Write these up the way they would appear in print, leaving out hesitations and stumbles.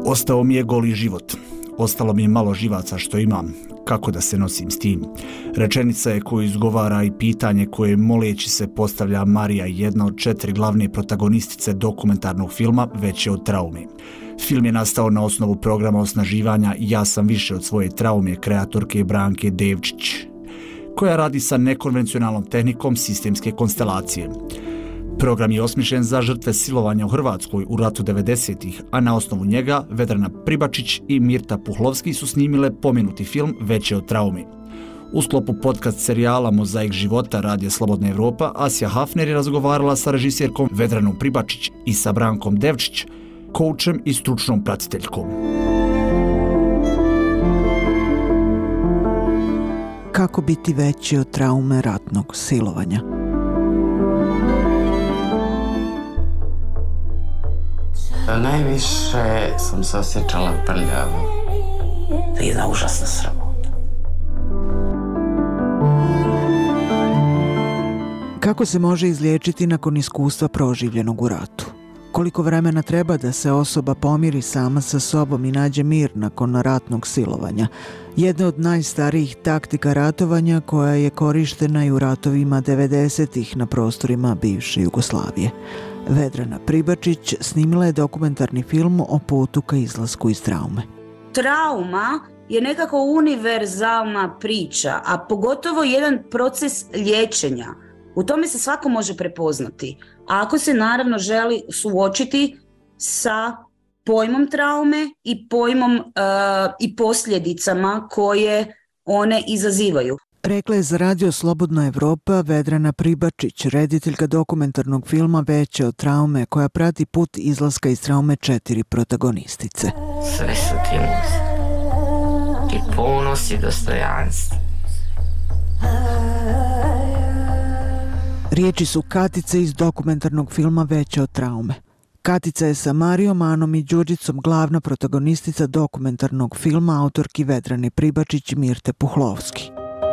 Ostao mi je goli život. Ostalo mi je malo živaca što imam. Kako da se nosim s tim? Rečenica je koju izgovara i pitanje koje moleći se postavlja Marija, jedna od 4 glavne protagonistice dokumentarnog filma Veće od traume. Film je nastao na osnovu programa osnaživanja Ja sam više od svoje traume kreatorke Branke Devčić, koja radi sa nekonvencionalnom tehnikom sistemske konstelacije. Program je osmišljen za žrtve silovanja u Hrvatskoj u ratu 90-ih, a na osnovu njega Vedrana Pribačić i Mirta Puhlovski su snimile pomenuti film Veće od traume. U sklopu podcast serijala Mozaik života Radija Slobodna Evropa, Asja Hafner je razgovarala sa režisjerkom Vedranom Pribačić i sa Brankom Devčić, koučem i stručnom pratiteljkom. Kako biti veći od traume ratnog silovanja? Najviše sam se osjećala prljavo. Jedna užasna sramota. Kako se može izliječiti nakon iskustva proživljenog u ratu? Koliko vremena treba da se osoba pomiri sama sa sobom i nađe mir nakon ratnog silovanja? Jedna od najstarijih taktika ratovanja koja je korištena i u ratovima 90-ih na prostorima bivše Jugoslavije. Vedrana Pribačić snimila je dokumentarni film o putu ka izlasku iz traume. Trauma je nekako univerzalna priča, a pogotovo jedan proces liječenja. U tome se svako može prepoznati. A ako se naravno želi suočiti sa pojmom traume i pojmom i posljedicama koje one izazivaju. Rekla je za Radio Slobodna Evropa Vedrana Pribačić, rediteljka dokumentarnog filma Veće od traume, koja prati put izlaska iz traume 4 protagonistice. Sve su ti muze. I ponos i dostojanstvo. Riječi su Katice iz dokumentarnog filma Veće od traume. Katica je sa Marijom, Anom i Đurđicom glavna protagonistica dokumentarnog filma autorki Vedrane Pribačić i Mirte Puhlovski.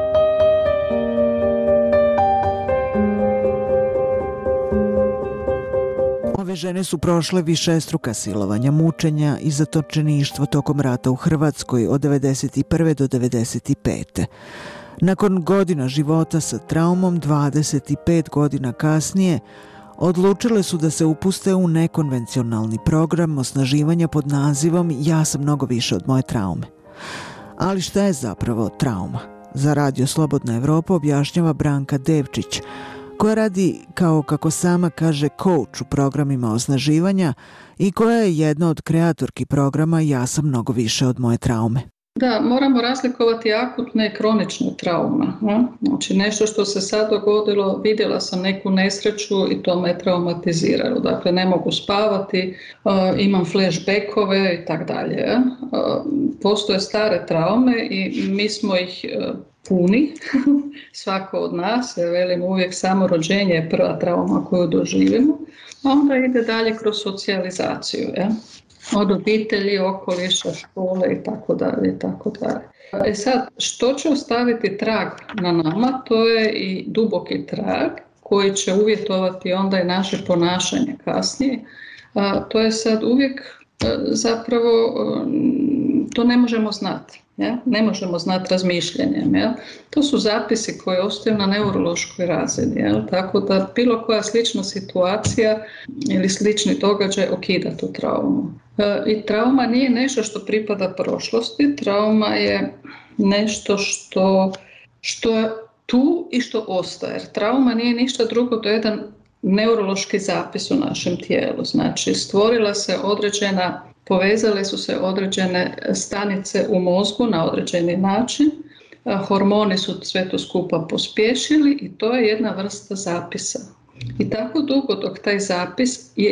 Ove žene su prošle višestruka silovanja, mučenja i zatočeništvo tokom rata u Hrvatskoj od 1991. do 1995. Nakon godina života sa traumom, 25 godina kasnije, odlučile su da se upuste u nekonvencionalni program osnaživanja pod nazivom Ja sam mnogo više od moje traume. Ali šta je zapravo trauma? Za Radio Slobodna Evropa objašnjava Branka Devčić, koja radi, kao kako sama kaže, coach u programima osnaživanja i koja je jedna od kreatorki programa Ja sam mnogo više od moje traume. Da, moramo razlikovati akutne i kronične traume. Znači nešto što se sad dogodilo, vidjela sam neku nesreću i to me traumatiziralo. Dakle, ne mogu spavati, imam flashbackove i tak dalje. Postoje stare traume i mi smo ih puni, svako od nas, ja velim uvijek samo rođenje je prva trauma koju doživimo, a onda ide dalje kroz socijalizaciju, od obitelji, okoliša, škole i tako dalje, i tako dalje. Sad, što će ostaviti trag na nama, to je i duboki trag koji će uvjetovati onda i naše ponašanje kasnije. To je sad uvijek zapravo, to ne možemo znati. Ja? Ne možemo znati razmišljanjem. Ja? To su zapisi koji ostaju na neurološkoj razini. Ja? Tako da bilo koja slična situacija ili slični događaj okida tu traumu. I trauma nije nešto što pripada prošlosti. Trauma je nešto što je tu i što ostaje. Jer trauma nije ništa drugo do jedan neurološki zapis u našem tijelu. Znači stvorila se određena, povezale su se određene stanice u mozgu na određeni način, hormoni su sve to skupa pospješili i to je jedna vrsta zapisa. I tako dugo dok taj zapis je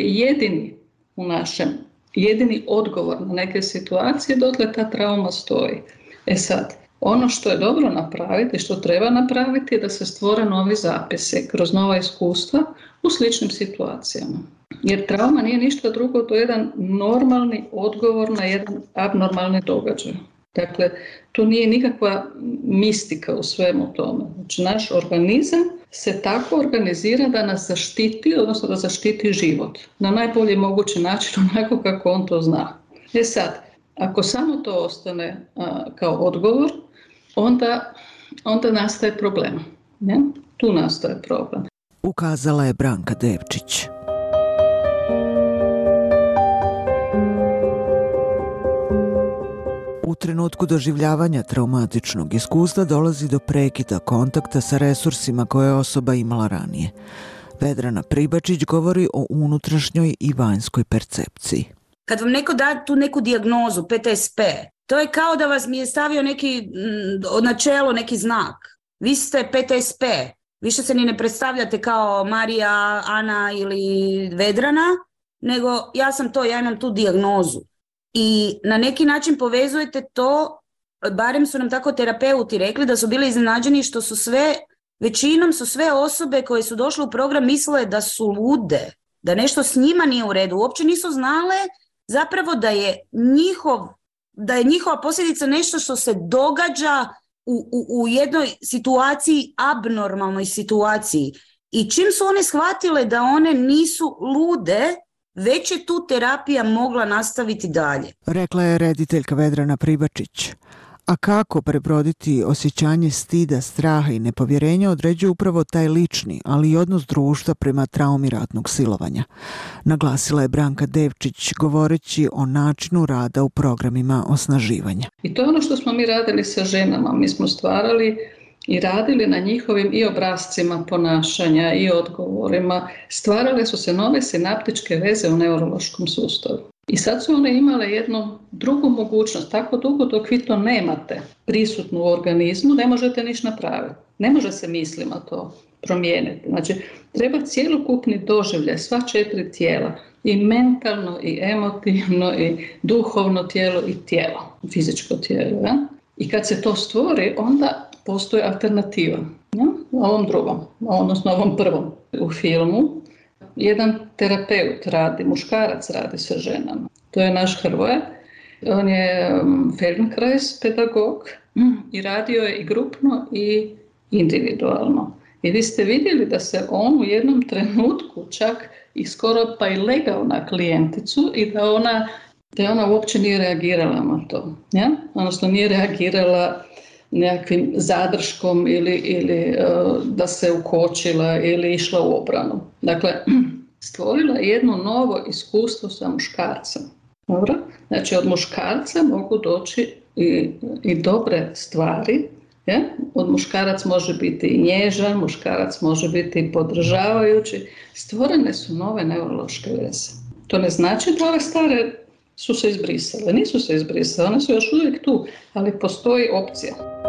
jedini odgovor na neke situacije, dotle ta trauma stoji. Sad, ono što je dobro napraviti, što treba napraviti je da se stvore novi zapisi kroz nova iskustva u sličnim situacijama. Jer trauma nije ništa drugo do jedan normalni odgovor na jedan abnormalni događaj. Dakle, tu nije nikakva mistika u svemu tome. Znači, naš organizam se tako organizira da nas zaštiti, odnosno da zaštiti život. Na najbolji mogući način, onako kako on to zna. Sad, ako samo to ostane kao odgovor, onda nastaje problem. Ne? Tu nastaje problem. Ukazala je Branka Devčić. U trenutku doživljavanja traumatičnog iskustva dolazi do prekida kontakta sa resursima koje je osoba imala ranije. Vedrana Pribačić govori o unutrašnjoj i vanjskoj percepciji. Kad vam neko da tu neku dijagnozu, PTSP, to je kao da vas mi je stavio neki na čelo neki znak. Vi ste PTSP, više se ni ne predstavljate kao Marija, Ana ili Vedrana, nego ja sam to, ja imam tu dijagnozu. I na neki način povezujete to, barem su nam tako terapeuti rekli, da su bili iznenađeni što su većinom su sve osobe koje su došle u program mislile da su lude, da nešto s njima nije u redu. Uopće nisu znale zapravo da je njihova posljedica nešto što se događa u jednoj situaciji, abnormalnoj situaciji. I čim su one shvatile da one nisu lude, već je tu terapija mogla nastaviti dalje. Rekla je rediteljka Vedrana Pribačić. A kako prebroditi osjećanje stida, straha i nepovjerenja određuje upravo taj lični, ali i odnos društva prema traumi ratnog silovanja. Naglasila je Branka Devčić govoreći o načinu rada u programima osnaživanja. I to je ono što smo mi radili sa ženama. Mi smo stvarali i radili na njihovim i obrascima ponašanja i odgovorima. Stvarale su se nove sinaptičke veze u neurološkom sustavu. I sad su one imale jednu drugu mogućnost. Tako dugo dok vi to nemate prisutno u organizmu, ne možete ništa napraviti. Ne može se mislima to promijeniti. Znači, treba cjelokupni doživljaj, sva 4 tijela, i mentalno, i emotivno, i duhovno tijelo, i tijelo, fizičko tijelo. Ja? I kad se to stvori, onda postoji alternativa. Ja? Ovom drugom, odnosno ovom prvom. U filmu jedan terapeut radi, muškarac radi sa ženama. To je naš Hrvoje. On je Feldenkrais pedagog i radio je i grupno i individualno. I vi ste vidjeli da se on u jednom trenutku čak i skoro pa i legao na klijenticu i da ona uopće nije reagirala na to. Ja? Odnosno nije reagirala nekakvim zadrškom ili da se ukočila ili išla u obranu. Dakle, stvorila jedno novo iskustvo sa muškarcem. Dobro? Znači, od muškarca mogu doći i dobre stvari. Ja? Od muškarac može biti i nježan, muškarac može biti i podržavajući. Stvorene su nove neurološke veze. To ne znači da ove stare su se izbrisale. Nisu se izbrisale, one su još uvijek tu, ali postoji opcija.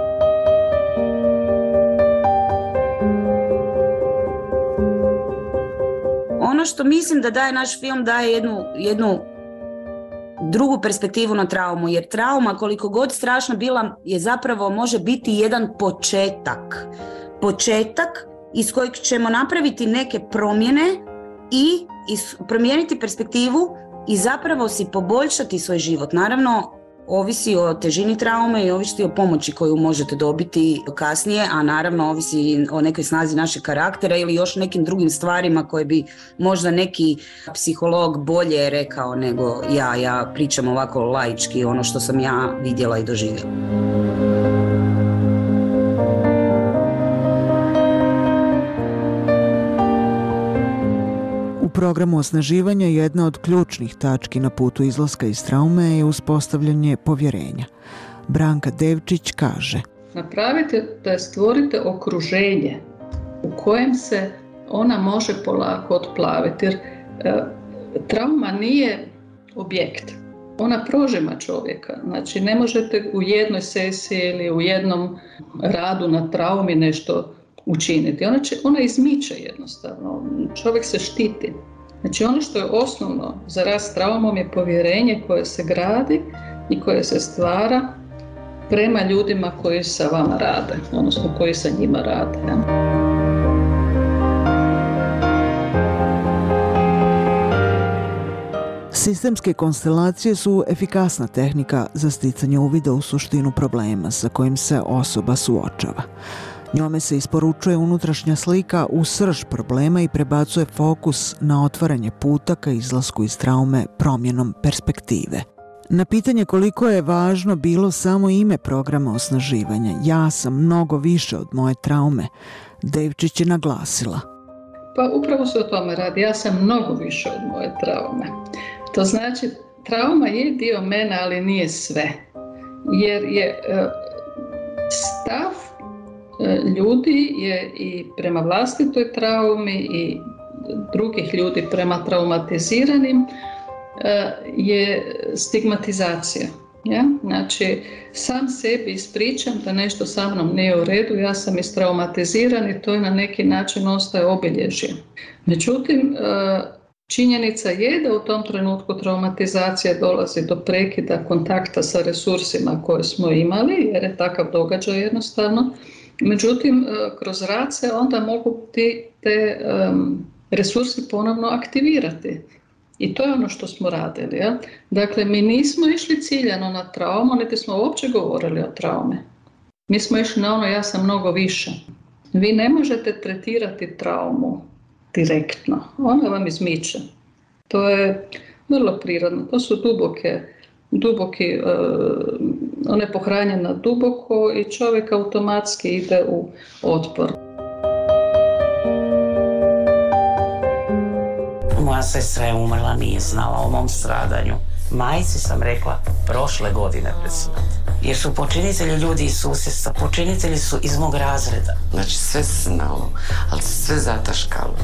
Ono što mislim da daje naš film, daje jednu drugu perspektivu na traumu, jer trauma, koliko god strašna bila, je zapravo može biti jedan početak iz kojeg ćemo napraviti neke promjene i promijeniti perspektivu i zapravo si poboljšati svoj život. Naravno, ovisi o težini traume i ovisi o pomoći koju možete dobiti kasnije, a naravno ovisi o nekoj snazi našeg karaktera ili još nekim drugim stvarima koje bi možda neki psiholog bolje rekao nego ja pričam ovako laički ono što sam ja vidjela i doživjela. U programu osnaživanja jedna od ključnih tački na putu izlaska iz traume je uspostavljanje povjerenja. Branka Devčić kaže: napravite da stvorite okruženje u kojem se ona može polako otplaviti, jer trauma nije objekt. Ona prožima čovjeka. Znači, ne možete u jednoj sesiji ili u jednom radu na traumi nešto učiniti. Ona izmiče jednostavno. Čovjek se štiti. Znači, ono što je osnovno za rad s traumom je povjerenje koje se gradi i koje se stvara prema ljudima koji sa vama rade, odnosno koji sa njima rade. Ja. Sistemske konstelacije su efikasna tehnika za sticanje uvida u suštinu problema sa kojim se osoba suočava. Njome se isporučuje unutrašnja slika u srž problema i prebacuje fokus na otvaranje puta ka izlasku iz traume promjenom perspektive. Na pitanje koliko je važno bilo samo ime programa osnaživanja, ja sam mnogo više od moje traume, Devčić je naglasila. Pa upravo se o tome radi, ja sam mnogo više od moje traume. To znači, trauma je dio mene, ali nije sve. Jer je stav ljudi je i prema vlastitoj traumi i drugih ljudi prema traumatiziranim je stigmatizacija. Ja? Znači, sam sebi ispričam da nešto sa mnom nije u redu, ja sam istraumatiziran i to je na neki način ostaje obilježje. Međutim, činjenica je da u tom trenutku traumatizacija dolazi do prekida kontakta sa resursima koje smo imali, jer je takav događaj jednostavno. Međutim, kroz rad se onda mogu te resursi ponovno aktivirati. I to je ono što smo radili. Ja? Dakle, mi nismo išli ciljano na traumu, niti smo uopće govorili o traume. Mi smo išli na ono ja sam mnogo više. Vi ne možete tretirati traumu direktno. Ona vam izmiče. To je vrlo prirodno. To su duboki, ona je pohranjena duboko i čovjek automatski ide u otpor. Moja sestra je umrla, nije znala o mom stradanju. Majci sam rekla prošle godine pred smrt. Jer su počinitelji ljudi iz susjedstva, počinitelji su iz mog razreda. Znači sve se znalo, ali se sve zataškalo.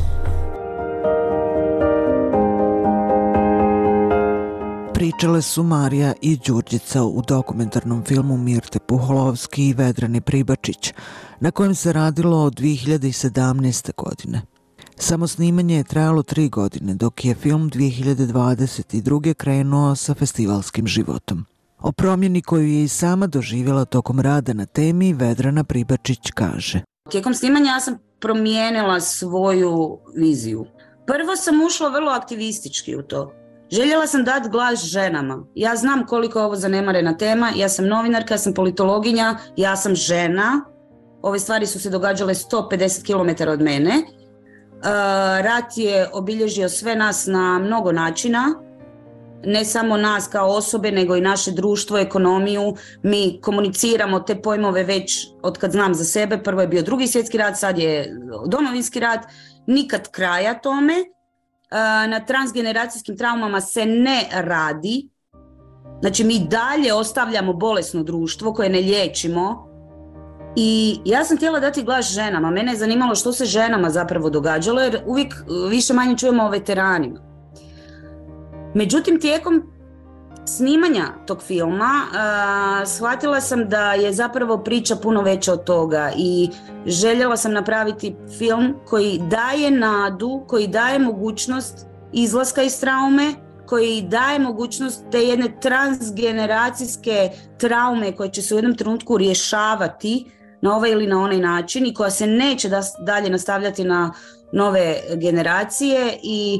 Pričale su Marija i Đurđica u dokumentarnom filmu Mirte Puholovski i Vedrane Pribačić, na kojem se radilo od 2017. godine. Samo snimanje je trajalo 3 godine, dok je film 2022. krenuo sa festivalskim životom. O promjeni koju je i sama doživjela tokom rada na temi Vedrana Pribačić kaže. Tijekom snimanja ja sam promijenila svoju viziju. Prvo sam ušla vrlo aktivistički u to. Željela sam dati glas ženama. Ja znam koliko je ovo zanemarena tema, ja sam novinarka, ja sam politologinja, ja sam žena. Ove stvari su se događale 150 km od mene. Rat je obilježio sve nas na mnogo načina, ne samo nas kao osobe, nego i naše društvo, ekonomiju. Mi komuniciramo te pojmove već od kad znam za sebe. Prvo je bio Drugi svjetski rat, sad je Domovinski rat. Nikad kraja tome. Na transgeneracijskim traumama se ne radi. Znači mi dalje ostavljamo bolesno društvo koje ne liječimo. I ja sam htjela dati glas ženama. Mene je zanimalo što se ženama zapravo događalo, jer uvijek više manje čujemo o veteranima. Međutim, tijekom snimanja tog filma shvatila sam da je zapravo priča puno veća od toga i željela sam napraviti film koji daje nadu, koji daje mogućnost izlaska iz traume, koji daje mogućnost te jedne transgeneracijske traume koje će se u jednom trenutku rješavati na ovaj ili na onaj način i koja se neće dalje nastavljati na nove generacije i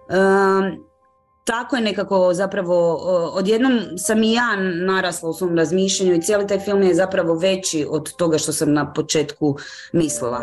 tako je nekako zapravo odjednom sam i ja narasla u svom razmišljanju i cijeli taj film je zapravo veći od toga što sam na početku mislila.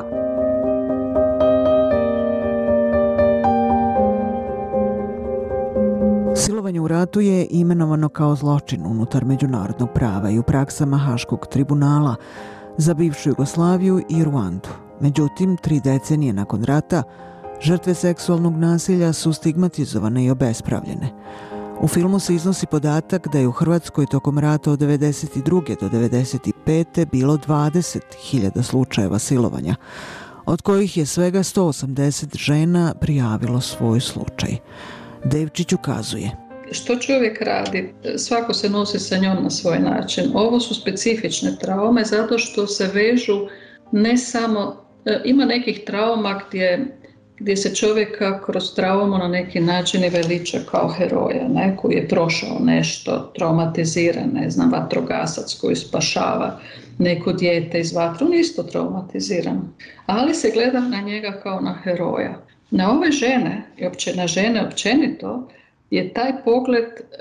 Silovanje u ratu je imenovano kao zločin unutar međunarodnog prava i u praksama Haškog tribunala za bivšu Jugoslaviju i Ruandu. Međutim, 3 decenije nakon rata, žrtve seksualnog nasilja su stigmatizovane i obespravljene. U filmu se iznosi podatak da je u Hrvatskoj tokom rata od 1992. do 1995. bilo 20.000 slučajeva silovanja, od kojih je svega 180 žena prijavilo svoj slučaj. Devčić ukazuje. Što čovjek radi? Svako se nosi sa njom na svoj način. Ovo su specifične traume zato što se vežu ne samo... Ima nekih trauma gdje se čovjeka kroz traumu na neki način i veliča kao heroja, ne? Koji je prošao nešto, traumatiziran, ne znam, vatrogasac koji spašava neko dijete iz vatre, on je isto traumatiziran. Ali se gleda na njega kao na heroja. Na ove žene, i na žene općenito, je taj pogled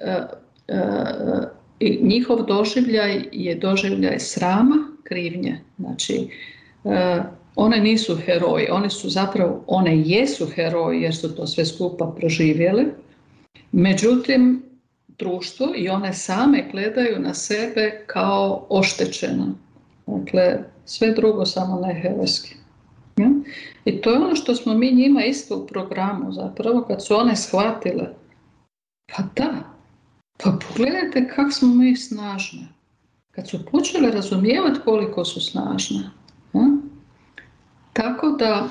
i njihov doživljaj je doživljaj srama, krivnje. Znači, one nisu heroji, one jesu heroji jer su to sve skupa proživjeli. Međutim, društvo i one same gledaju na sebe kao oštećena. Dakle, sve drugo samo ne herojski. Ja? I to je ono što smo mi njima isto u programu zapravo, kad su one shvatile, pa da, pa pogledajte kako smo mi snažne. Kad su počele razumijevati koliko su snažne. Ja? Tako da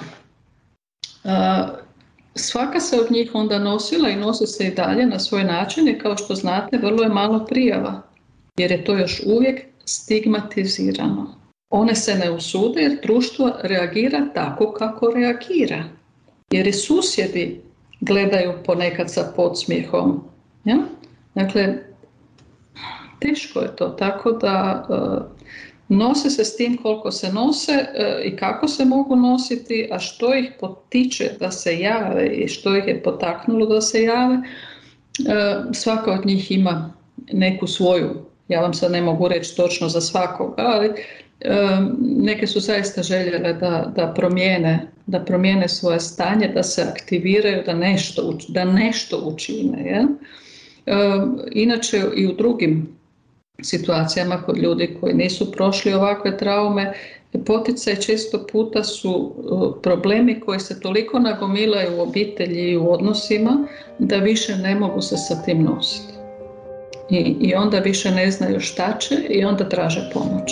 svaka se od njih onda nosila i nosi se i dalje na svoj način i kao što znate vrlo je malo prijava jer je to još uvijek stigmatizirano. One se ne usude jer društvo reagira tako kako reagira. Jer i susjedi gledaju ponekad sa podsmijehom. Ja? Dakle, teško je to, tako da nose se s tim koliko se nose i kako se mogu nositi, a što ih potiče da se jave i što ih je potaknulo da se jave. Svaka od njih ima neku svoju, ja vam sad ne mogu reći točno za svakoga, ali neke su zaista željele da promijene svoje stanje, da se aktiviraju, da nešto učine. Ja? Inače i u drugim situacijama kod ljudi koji nisu prošli ovakve traume, poticaj često puta su problemi koji se toliko nagomilaju u obitelji i u odnosima da više ne mogu se sa tim nositi. I onda više ne znaju šta će i onda traže pomoć.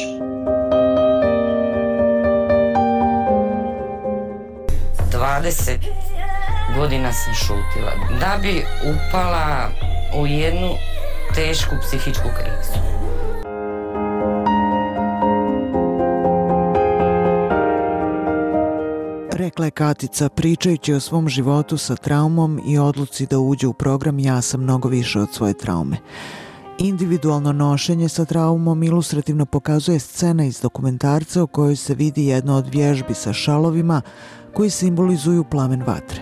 Godina sam šutila da bi upala u jednu tešku psihičku krizu. Rekla je Katica pričajući o svom životu sa traumom i odluci da uđe u program Ja sam mnogo više od svoje traume. Individualno nošenje sa traumom ilustrativno pokazuje scena iz dokumentarca u kojoj se vidi jedna od vježbi sa šalovima koji simbolizuju plamen vatre.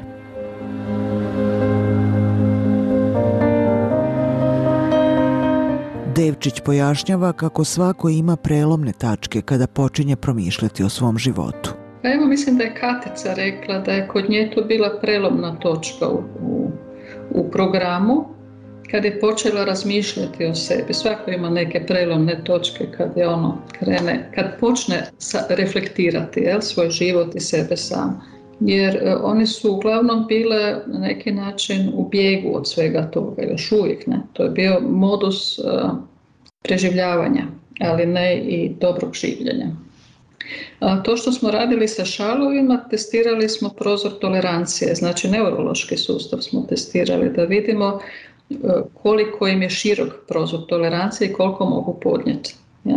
Devčić pojašnjava kako svako ima prelomne tačke kada počinje promišljati o svom životu. Evo, mislim da je Katica rekla da je kod nje to bila prelomna točka u programu kad je počela razmišljati o sebi. Svako ima neke prelomne točke kad je kad počne reflektirati svoj život i sebe sam. Jer oni su uglavnom bile na neki način u bijegu od svega toga, još uvijek ne. To je bio modus preživljavanja, ali ne i dobrog življenja. To što smo radili sa šalovima, testirali smo prozor tolerancije, znači neurološki sustav smo testirali da vidimo koliko im je širok prozor tolerancije i koliko mogu podnijeti. Ja?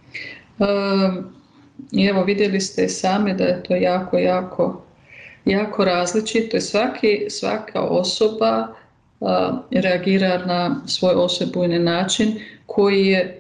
I evo vidjeli ste i sami da je to jako različito i svaka osoba reagira na svoj osebujni način koji je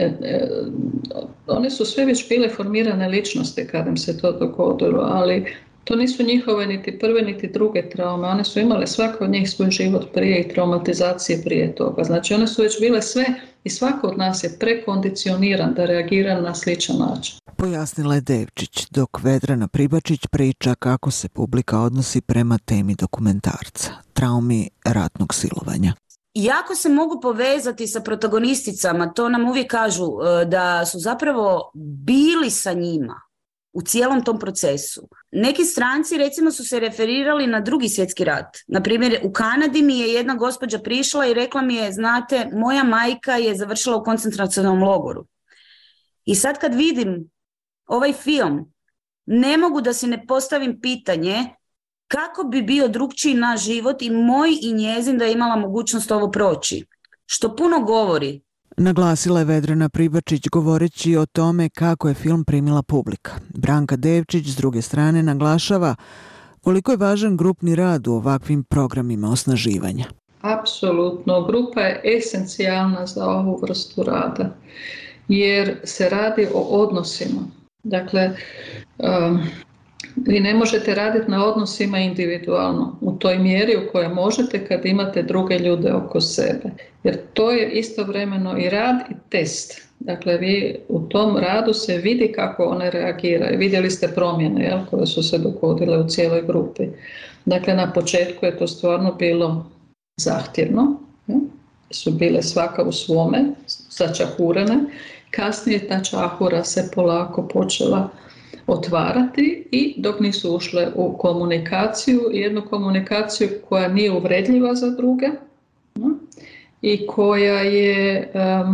one su sve već bile formirane ličnosti kad im se to dogodilo, ali to nisu njihove niti prve niti druge traume. One su imale svaka od njih svoj život prije i traumatizacije prije toga. Znači one su već bile sve i svako od nas je prekondicioniran da reagira na sličan način. Pojasnila je Devčić, dok Vedrana Pribačić priča kako se publika odnosi prema temi dokumentarca, traumi ratnog silovanja. Jako se mogu povezati sa protagonisticama, to nam uvijek kažu da su zapravo bili sa njima u cijelom tom procesu. Neki stranci recimo su se referirali na Drugi svjetski rat. Naprimjer, u Kanadi mi je jedna gospođa prišla i rekla mi je, znate, moja majka je završila u koncentracionom logoru. I sad kad vidim ovaj film, ne mogu da si ne postavim pitanje kako bi bio drugčiji naš život i moj i njezin da je imala mogućnost ovo proći. Što puno govori. Naglasila je Vedrana Pribačić govoreći o tome kako je film primila publika. Branka Devčić s druge strane naglašava koliko je važan grupni rad u ovakvim programima osnaživanja. Apsolutno, grupa je esencijalna za ovu vrstu rada jer se radi o odnosima. Dakle, vi ne možete raditi na odnosima individualno u toj mjeri u kojoj možete kad imate druge ljude oko sebe. Jer to je istovremeno i rad i test. Dakle, vi u tom radu se vidi kako one reagiraju. Vidjeli ste promjene koje su se dogodile u cijeloj grupi. Dakle, na početku je to stvarno bilo zahtjevno. su bile svaka u svome, začahurene. Kasnije ta čahura se polako počela otvarati i dok nisu ušle u komunikaciju, jednu komunikaciju koja nije uvredljiva za druge i koja je,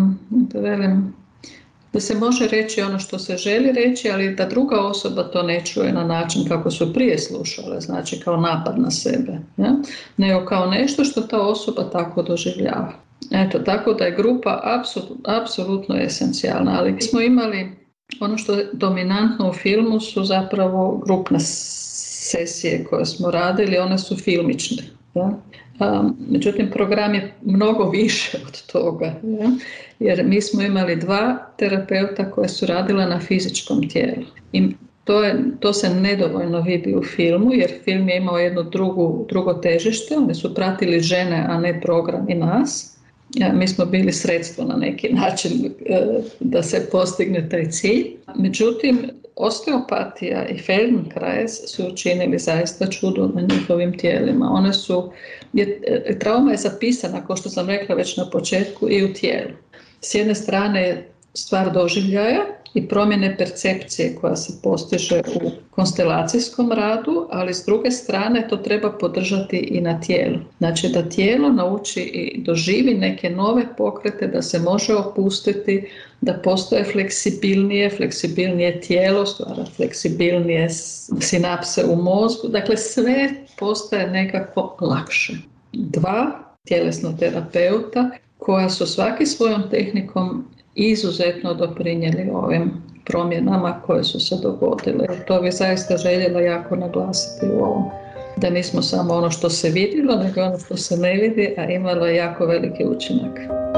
da se može reći ono što se želi reći, ali da druga osoba to ne čuje na način kako su prije slušale, znači kao napad na sebe, nego kao nešto što ta osoba tako doživljava. Eto, tako da je grupa apsolutno esencijalna, ali smo imali ono što je dominantno u filmu su zapravo grupne sesije koje smo radili, one su filmične. Međutim, program je mnogo više od toga, jer mi smo imali 2 terapeuta koje su radila na fizičkom tijelu. I to se nedovoljno vidi u filmu, jer film je imao jedno drugo težište, oni su pratili žene, a ne program i nas. Mi smo bili sredstvo na neki način da se postigne taj cilj. Međutim, osteopatija i Feldenkrais su učinili zaista čudo na njihovim tijelima. Trauma je zapisana, kao što sam rekla već na početku, i u tijelu. S jedne strane je stvar doživljaja i promjene percepcije koja se postiže u konstelacijskom radu, ali s druge strane to treba podržati i na tijelu. Znači da tijelo nauči i doživi neke nove pokrete, da se može opustiti, da postoje fleksibilnije tijelo, stvara fleksibilnije sinapse u mozgu. Dakle, sve postaje nekako lakše. 2 tjelesna terapeuta koja su svaki svojom tehnikom izuzetno doprinijeli ovim promjenama koje su se dogodile. To bi zaista željela jako naglasiti u ovom. Da nismo samo ono što se vidjelo, nego ono što se ne vidi, a imalo je jako veliki učinak.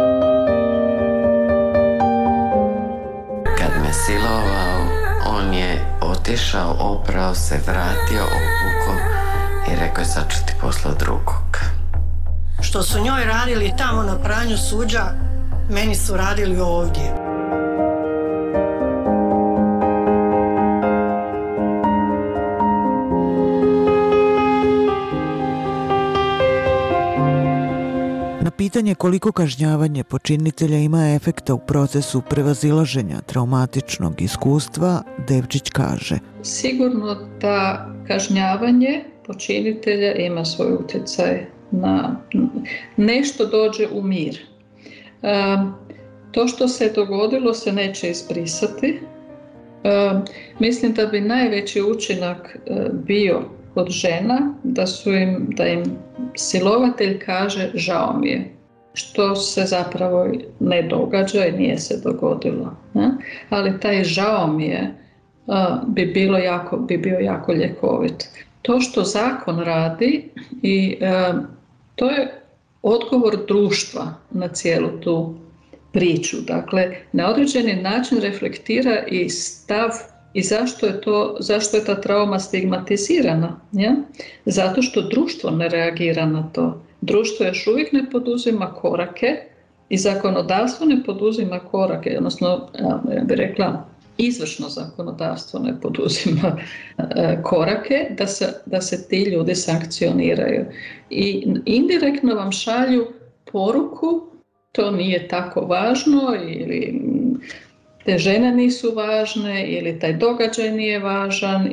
Kad me silovao, on je otišao, oprao se, vratio, obukao i rekao je sad ću ti poslati drugog. Što su njoj radili tamo na pranju suđa, meni su radili ovdje. Na pitanje koliko kažnjavanje počinitelja ima efekta u procesu prevazilaženja traumatičnog iskustva, Devčić kaže: Sigurno da kažnjavanje počinitelja ima svoj utjecaj na nešto dođe u mir. To što se dogodilo se neće izbrisati. Mislim da bi najveći učinak bio kod žena da im silovatelj kaže žao mi je, što se zapravo ne događa i nije se dogodilo. Ali taj žao mi je bi bio jako ljekovit. To što zakon radi i to je odgovor društva na cijelu tu priču. Dakle, na određeni način reflektira i stav i zašto je ta trauma stigmatizirana. Ja? Zato što društvo ne reagira na to. Društvo još uvijek ne poduzima korake i zakonodavstvo ne poduzima korake, odnosno, ja bih rekla, izvršno zakonodavstvo ne poduzima korake da se ti ljudi sankcioniraju. I indirektno vam šalju poruku, to nije tako važno, ili te žene nisu važne, ili taj događaj nije važan,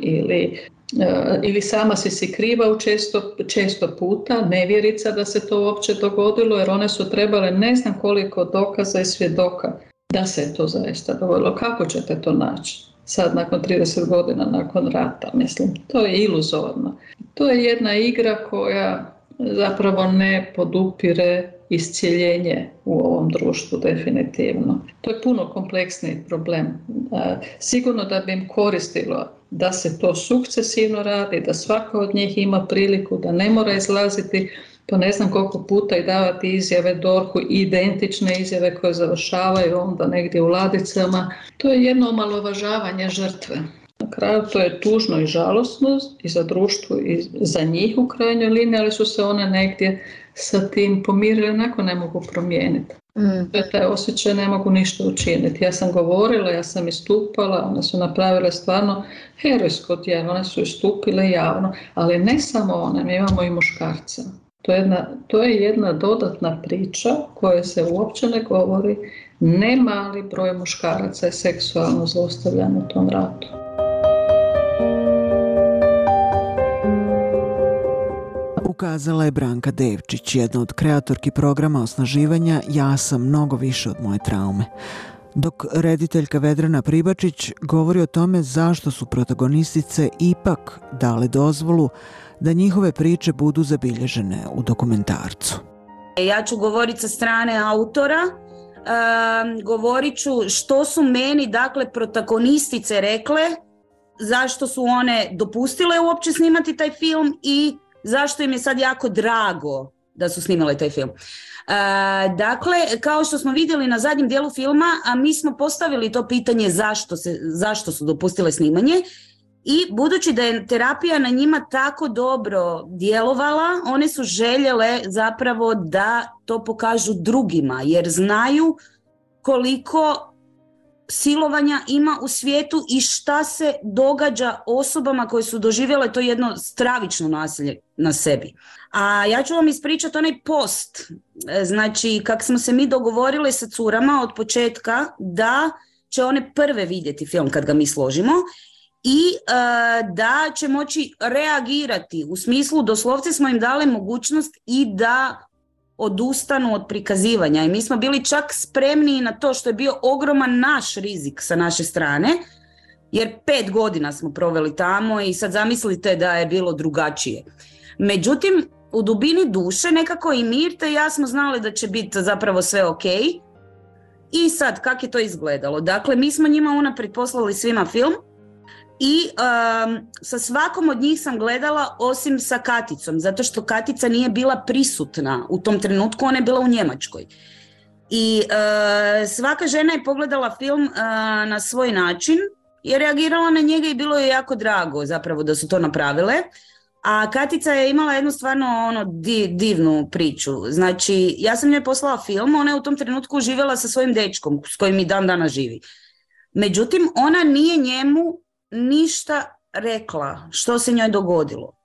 ili sama si kriva često puta, nevjerica da se to uopće dogodilo, jer one su trebale ne znam koliko dokaza i svjedoka da se je to zaista dogodilo. Kako ćete to naći? Sad nakon 30 godina nakon rata, mislim, to je iluzorno. To je jedna igra koja zapravo ne podupire iscjeljenje u ovom društvu definitivno. To je puno kompleksniji problem. Sigurno da bi im koristilo da se to sukcesivno radi, da svaka od njih ima priliku, da ne mora izlaziti po ne znam koliko puta i davati izjave DORH-u, identične izjave koje završavaju onda negdje u ladicama. To je jedno omalovažavanje žrtve. Na kraju to je tužno i žalosno i za društvo i za njih u krajnjoj liniji, ali su se one negdje sa tim pomirile, onako ne mogu promijeniti. Taj osjećaj ne mogu ništa učiniti. Ja sam govorila, ja sam istupala, one su napravile stvarno herojsko djelo, one su istupile javno, ali ne samo one, mi imamo i muškarce. To je jedna dodatna priča koja se uopće ne govori. Ne mali broj muškaraca je seksualno zlostavljan u tom ratu. Ukazala je Branka Devčić, jedna od kreatorki programa osnaživanja Ja sam mnogo više od moje traume. Dok rediteljka Vedrana Pribačić govori o tome zašto su protagonistice ipak dale dozvolu da njihove priče budu zabilježene u dokumentarcu. Ja ću govoriti sa strane autora, govorit ću što su meni, dakle, protagonistice rekle, zašto su one dopustile uopće snimati taj film i zašto im je sad jako drago da su snimale taj film. Dakle, kao što smo vidjeli na zadnjem dijelu filma, a mi smo postavili to pitanje zašto su dopustile snimanje i budući da je terapija na njima tako dobro djelovala, one su željele zapravo da to pokažu drugima, jer znaju koliko silovanja ima u svijetu i šta se događa osobama koje su doživjele to jedno stravično nasilje na sebi. A ja ću vam ispričati onaj post. Znači, kako smo se mi dogovorili sa curama od početka da će one prve vidjeti film kad ga mi složimo i da će moći reagirati. U smislu, doslovce smo im dali mogućnost i da odustanu od prikazivanja i mi smo bili čak spremni na to, što je bio ogroman naš rizik sa naše strane, jer 5 godina smo proveli tamo i sad zamislite da je bilo drugačije. Međutim, u dubini duše nekako i Mirta i ja smo znali da će biti zapravo sve ok. I sad, kako je to izgledalo? Dakle, mi smo njima unaprijed poslali svima film i sa svakom od njih sam gledala osim sa Katicom, zato što Katica nije bila prisutna u tom trenutku, ona je bila u Njemačkoj. I svaka žena je pogledala film na svoj način, je reagirala na njega i bilo je jako drago zapravo da su to napravile. A Katica je imala jednu stvarno divnu priču. Znači, ja sam njoj poslala film, ona je u tom trenutku živjela sa svojim dečkom s kojim i dan danas živi. Međutim, ona nije njemu ništa rekla što se njoj dogodilo.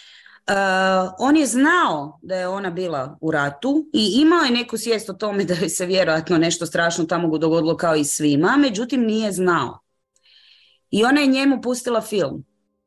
On je znao da je ona bila u ratu i imao je neku svijest o tome da joj se vjerojatno nešto strašno tamo dogodilo kao i svima, međutim nije znao. I ona je njemu pustila film.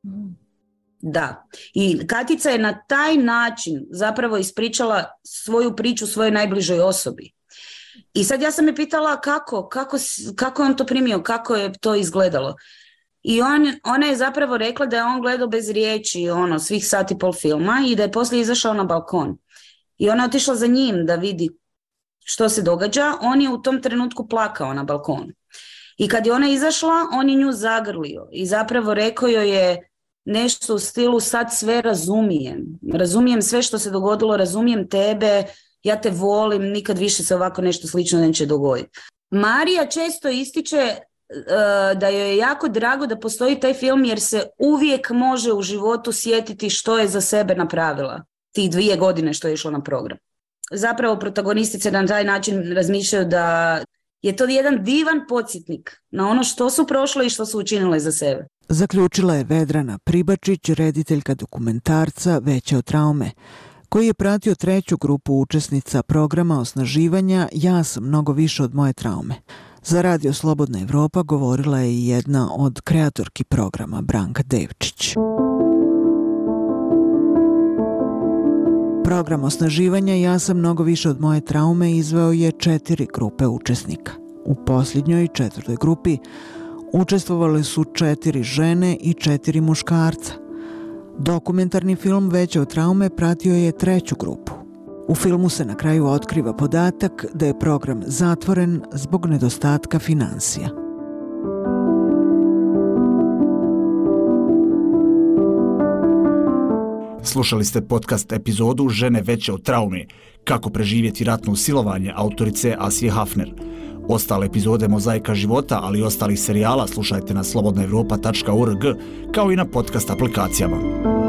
Da. I Katica je na taj način zapravo ispričala svoju priču svojoj najbližoj osobi. I sad ja sam je pitala kako je on to primio, kako je to izgledalo. I ona je zapravo rekla da je on gledao bez riječi svih sati pol filma i da je poslije izašao na balkon. I ona je otišla za njim da vidi što se događa. On je u tom trenutku plakao na balkonu. I kad je ona izašla, on je nju zagrlio i zapravo rekao joj je nešto u stilu sad sve razumijem sve što se dogodilo, razumijem tebe, ja te volim, nikad više se ovako nešto slično neće dogoditi. Marija često ističe da joj je jako drago da postoji taj film jer se uvijek može u životu sjetiti što je za sebe napravila tih 2 godine što je išla na program. Zapravo protagonistice na taj način razmišljaju da je to jedan divan podsjetnik na ono što su prošle i što su učinile za sebe. Zaključila je Vedrana Pribačić, rediteljka dokumentarca Veće od traume, koji je pratio 3. grupu učesnica programa osnaživanja Ja sam mnogo više od moje traume. Za Radio Slobodna Evropa govorila je i jedna od kreatorki programa, Branka Devčić. Program osnaživanja Ja sam mnogo više od moje traume izveo je 4 grupe učesnika. U posljednjoj 4. grupi učestvovale su 4 žene i 4 muškarca. Dokumentarni film Veće od traume pratio je 3. grupu. U filmu se na kraju otkriva podatak da je program zatvoren zbog nedostatka finansija. Slušali ste podcast epizodu Žene veće od traume, kako preživjeti ratno silovanje autorice Asije Hafner. Ostale epizode Mozaika života, ali i ostalih serijala slušajte na slobodnaevropa.org, kao i na podcast aplikacijama.